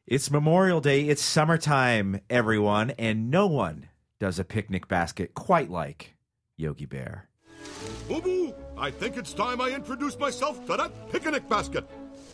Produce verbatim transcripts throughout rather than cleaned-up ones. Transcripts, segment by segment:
It's Memorial Day, it's summertime, everyone, and no one does a picnic basket quite like Yogi Bear. Boo Boo, I think it's time I introduce myself to that picnic basket.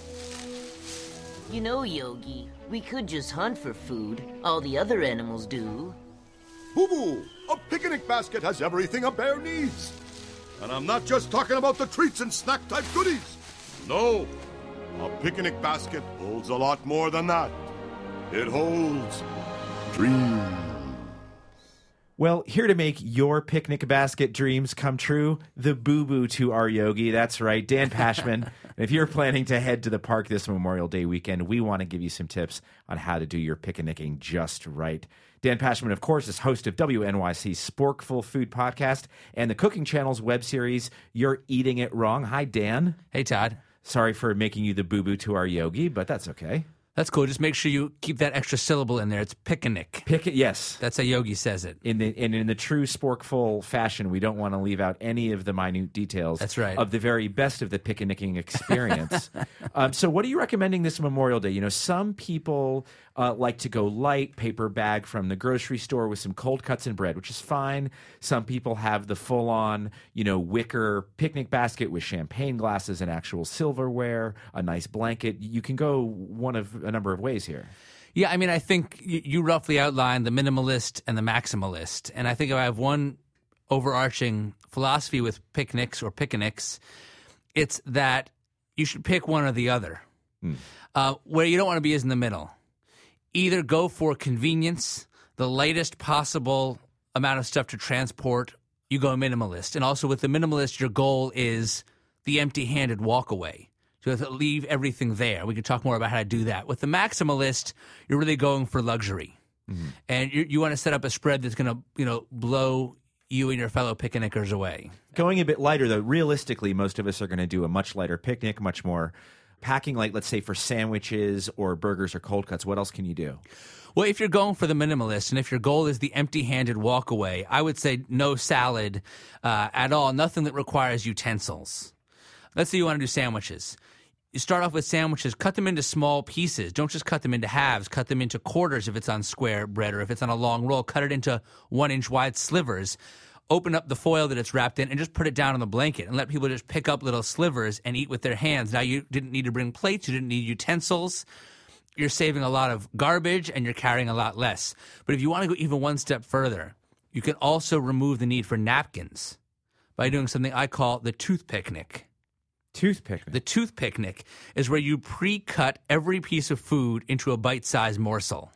You know, Yogi, we could just hunt for food. All the other animals do. Boo Boo, a picnic basket has everything a bear needs. And I'm not just talking about the treats and snack-type goodies. No, a picnic basket holds a lot more than that. It holds dreams. Well, here to make your picnic basket dreams come true, the boo-boo to our Yogi. That's right, Dan Pashman. If you're planning to head to the park this Memorial Day weekend, we want to give you some tips on how to do your picnicking just right. Dan Pashman, of course, is host of W N Y C's Sporkful Food Podcast and the Cooking Channel's web series, You're Eating It Wrong. Hi, Dan. Hey, Todd. Sorry for making you the boo-boo to our Yogi, but that's okay. That's cool. Just make sure you keep that extra syllable in there. It's picnic. Pick it, yes. That's how Yogi says it. In the and in the true sporkful fashion, we don't want to leave out any of the minute details. That's right. Of the very best of the picnicking experience. um, so, what are you recommending this Memorial Day? You know, some people uh, like to go light, paper bag from the grocery store with some cold cuts and bread, which is fine. Some people have the full-on, you know, wicker picnic basket with champagne glasses and actual silverware, a nice blanket. You can go one of a number of ways here. Yeah, I mean, I think you, you roughly outlined the minimalist and the maximalist. And I think if I have one overarching philosophy with picnics or picnics, it's that you should pick one or the other. Mm. Uh, where you don't want to be is in the middle. Either go for convenience, the lightest possible amount of stuff to transport, you go minimalist. And also with the minimalist, your goal is the empty-handed walk away. So you have to leave everything there. We can talk more about how to do that. With the maximalist, you're really going for luxury. Mm-hmm. And you, you want to set up a spread that's going to, you know, blow you and your fellow picnickers away. Going a bit lighter, though, realistically, most of us are going to do a much lighter picnic, much more packing, like, let's say, for sandwiches or burgers or cold cuts. What else can you do? Well, if you're going for the minimalist and if your goal is the empty-handed walk away, I would say no salad uh, at all, nothing that requires utensils. Let's say you want to do sandwiches. You start off with sandwiches, cut them into small pieces. Don't just cut them into halves. Cut them into quarters if it's on square bread, or if it's on a long roll, cut it into one-inch wide slivers. Open up the foil that it's wrapped in and just put it down on the blanket and let people just pick up little slivers and eat with their hands. Now, you didn't need to bring plates. You didn't need utensils. You're saving a lot of garbage and you're carrying a lot less. But if you want to go even one step further, you can also remove the need for napkins by doing something I call the tooth picnic. Tooth picnic. The tooth picnic is where you pre-cut every piece of food into a bite-sized morsel.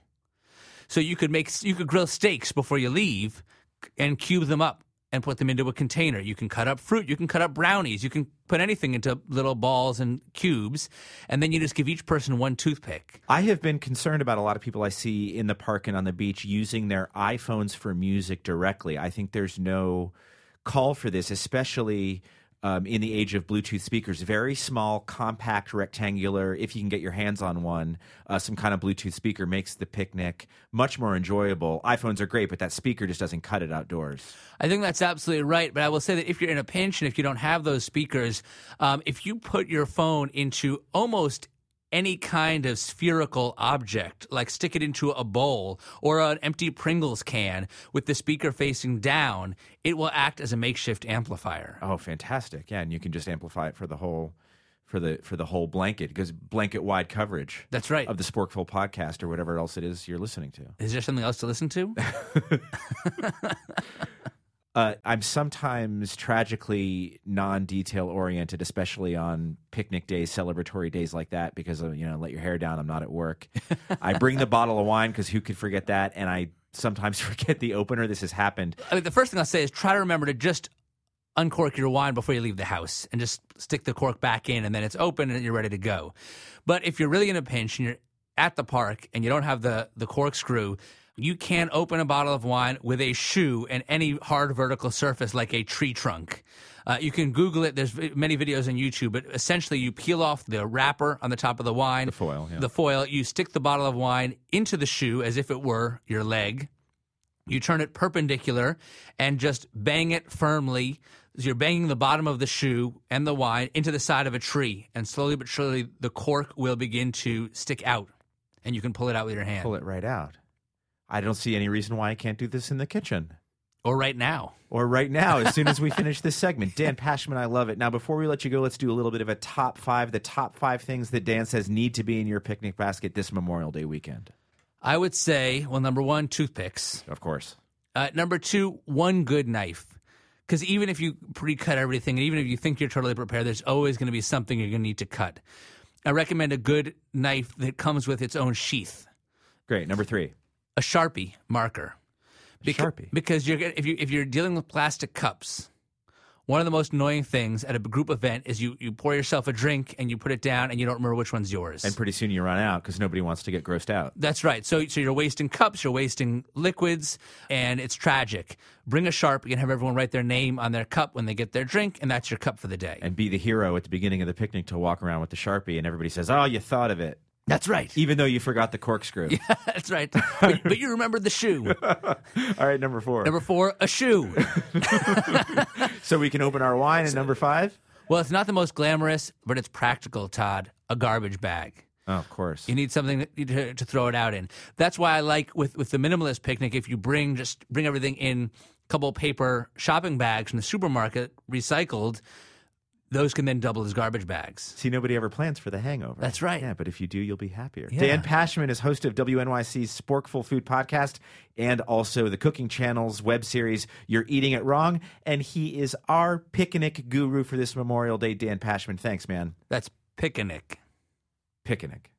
So you could make you could grill steaks before you leave and cube them up and put them into a container. You can cut up fruit. You can cut up brownies. You can put anything into little balls and cubes, and then you just give each person one toothpick. I have been concerned about a lot of people I see in the park and on the beach using their iPhones for music directly. I think there's no call for this, especially Um, in the age of Bluetooth speakers. Very small, compact, rectangular, if you can get your hands on one, uh, some kind of Bluetooth speaker makes the picnic much more enjoyable. iPhones are great, but that speaker just doesn't cut it outdoors. I think that's absolutely right, but I will say that if you're in a pinch and if you don't have those speakers, um, if you put your phone into almost any kind of spherical object, like stick it into a bowl or an empty Pringles can with the speaker facing down, it will act as a makeshift amplifier. Oh, fantastic. Yeah, and you can just amplify it for the whole for the for the whole blanket, because blanket wide coverage. That's right. Of the Sporkful podcast or whatever else it is you're listening to. Is there something else to listen to? Uh, I'm sometimes tragically non-detail oriented, especially on picnic days, celebratory days like that, because of, you know, let your hair down, I'm not at work. I bring the bottle of wine because who could forget that? And I sometimes forget the opener. This has happened. I mean, the first thing I'll say is try to remember to just uncork your wine before you leave the house and just stick the cork back in, and then it's open and you're ready to go. But if you're really in a pinch and you're at the park and you don't have the, the corkscrew, you can open a bottle of wine with a shoe and any hard vertical surface like a tree trunk. Uh, you can Google it. There's many videos on YouTube, but essentially you peel off the wrapper on the top of the wine. The foil, yeah. The foil. You stick the bottle of wine into the shoe as if it were your leg. You turn it perpendicular and just bang it firmly. You're banging the bottom of the shoe and the wine into the side of a tree, and slowly but surely the cork will begin to stick out. and you can pull it out with your hand. Pull it right out. I don't see any reason why I can't do this in the kitchen. Or right now. Or right now, as soon as we finish this segment. Dan Pashman, I love it. Now, before we let you go, let's do a little bit of a top five, the top five things that Dan says need to be in your picnic basket this Memorial Day weekend. I would say, well, number one, toothpicks. Of course. Uh, number two, one good knife. Because even if you pre-cut everything, and even if you think you're totally prepared, there's always going to be something you're going to need to cut. I recommend a good knife that comes with its own sheath. Great. Number three. A Sharpie marker. Beca- Sharpie. Because you're if you if you're dealing with plastic cups, one of the most annoying things at a group event is you, you pour yourself a drink and you put it down and you don't remember which one's yours. And pretty soon you run out because nobody wants to get grossed out. That's right. So so you're wasting cups, you're wasting liquids, and it's tragic. Bring a Sharpie and have everyone write their name on their cup when they get their drink, and that's your cup for the day. And be the hero at the beginning of the picnic to walk around with the Sharpie, and everybody says, oh, you thought of it. That's right. Even though you forgot the corkscrew. Yeah, that's right. But, but you remembered the shoe. All right, number four. Number four, a shoe. So we can open our wine. And number five? Well, it's not the most glamorous, but it's practical, Todd. A garbage bag. Oh, of course. You need something to, to throw it out in. That's why I like with, with the minimalist picnic, if you bring just bring everything in a couple paper shopping bags from the supermarket, recycled, those can then double as garbage bags. See, nobody ever plans for the hangover. That's right. Yeah, but if you do, you'll be happier. Yeah. Dan Pashman is host of W N Y C's Sporkful Food Podcast and also the Cooking Channel's web series, You're Eating It Wrong. And he is our picnic guru for this Memorial Day. Dan Pashman, thanks, man. That's picnic. Picnic.